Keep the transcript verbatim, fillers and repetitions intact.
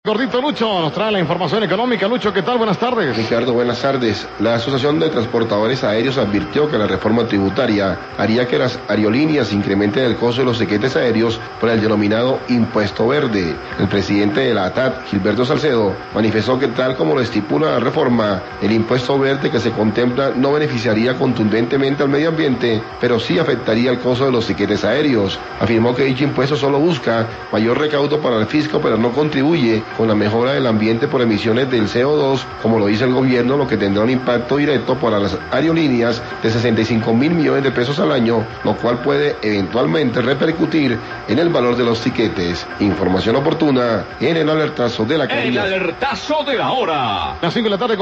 Gordito Lucho nos trae la información económica. Lucho, ¿qué tal? Buenas tardes. Ricardo, buenas tardes. La Asociación de Transportadores Aéreos advirtió que la reforma tributaria haría que las aerolíneas incrementen el costo de los tiquetes aéreos por el denominado impuesto verde. El presidente de la A T A T, Gilberto Salcedo, manifestó que tal como lo estipula la reforma, el impuesto verde que se contempla no beneficiaría contundentemente al medio ambiente, pero sí afectaría el costo de los tiquetes aéreos. Afirmó que dicho impuesto solo busca mayor recaudo para el fisco, pero no contribuye con la mejora del ambiente por emisiones del C O dos, como lo dice el gobierno, lo que tendrá un impacto directo para las aerolíneas de sesenta y cinco mil millones de pesos al año, lo cual puede eventualmente repercutir en el valor de los tiquetes. Información oportuna en el alertazo de la El alertazo de la hora. Las cinco de la tarde.